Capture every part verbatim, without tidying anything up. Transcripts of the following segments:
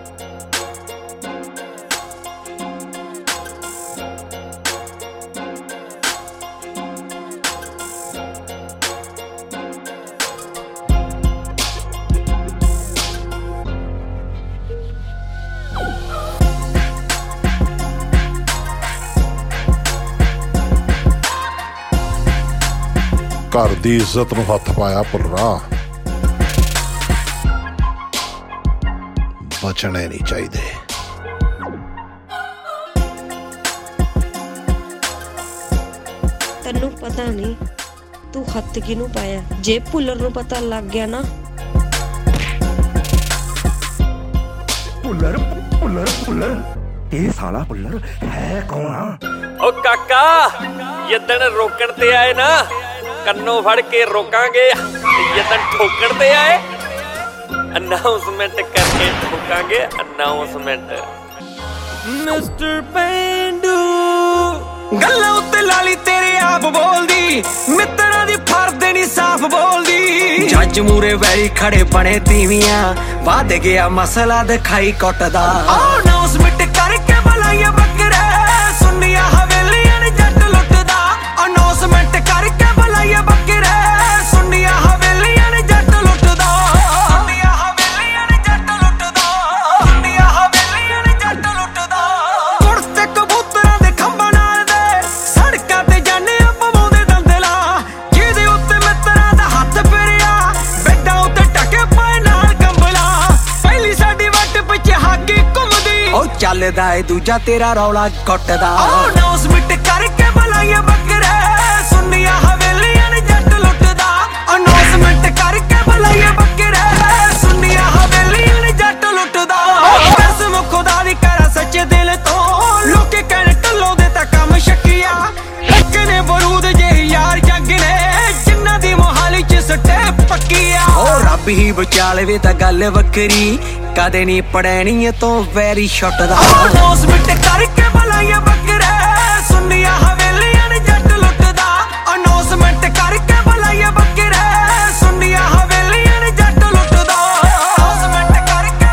घर दी इज्जत नूं हथ पाया भुल्लरा, बचने नहीं चाहिए। तन्नू पता नहीं तू हथ किनू पाया, जे भुल्लर नूं पता लग गया ना। भुल्लर भुल्लर भुल्लर ये साला भुल्लर है कौन? ओ काका यदन रोकण ते आए ना, कन्नों फड़ के रोकांगे, यदन ठोकण ते आए अनाउंसमेंट करके ठोकांगे। अनाउंसमेंट मिस्टर पेंडू गल्लां उत्ते लाली तेरे आप बोलदी, मित्तरां दी फरदे नी साफ बोलदी। जज मूरे वैरी खड़े बने तीवियां, वाद गया मसला दिखाई कुटदा। अनाउंसमेंट करके बुलाइया बकरे, सुनिया हवेलियां ने जट लुटदा। अनाउंसमेंट करके बुलाइया बकरे, सुनिया हवेलियां ने जट लुटदा। सुनिया हवेलियां ने जट लुटदा। सुनिया हवेलियां ने जट लुटदा। कुर्ते कबूतरां दे खंभां नाल दे, सड़कां ते जाने पवाउंदे दंदला। जिहदे उत्ते मित्तरां दा हत्थ फिरिया, बेडां उत्ते टके पाए नाल कंबला। पहली साडी वट पिछे हाकी घुमदी, ओ चलदा ए दूजा तेरा रौला कुटदा। अनाउंसमेंट करके बुलाइया बकरे, सुनिया हवेलियां ने जट लुटदा। अनाउंसमेंट करके बुलाइया बकरे, सुनिया हवेलियां ने जट लुटदा। कसम खुदा दी करा सच्चे दिल तो, लोके कहने टल्लो दे तां कम शकिया। एक ने बरूद जे यार जग ने, जिन्ना दी मोहाली च सट्टे पक्किया। ओ रब ही बचा लवे तां गल वक्करी, कदे नी पड़ैनी तो वैरी छुटदा। अनाउंसमेंट करके बुलाइया बकरे, सुनिया हवेलियां ने जट लुटदा। अनाउंसमेंट करके बुलाइया बकरे, सुनिया हवेलियां ने जट लुटदा। अनाउंसमेंट करके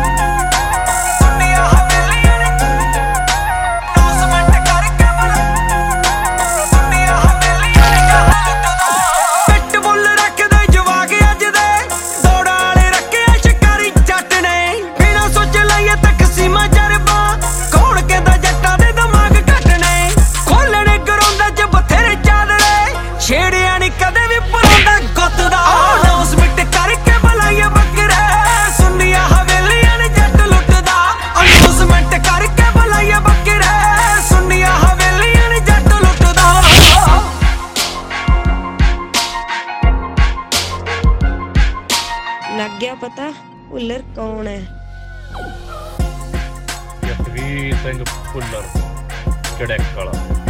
सुनिया हवेलियां ने, अनाउंसमेंट करके सुनिया हवेलियां ने जट लुटदा। पिटबुल रखदे जवाक अज दे, दौड़ां वाले रखे शिकारी जट ने। बिना सोच लईए तकसीमा जरबा, कौन कहदा जट्टां दे दिमाग घटने। खोलणे गरौंदा च बथेरे चादरे, छेड़िया नी कदे भी परांदा गुੱਤਦਾ। अनाउंसमेंट करके बुलाइया बकरे, सुनिया हवेलियां ने जट लुटदा। अनाउंसमेंट करके बुलाइया बकरे, सुनिया हवेलियां ने जट लुटदा। लग गया पता भुल्लर कौन है? जसवीर सिंह भुल्लर चड़ैक वाला।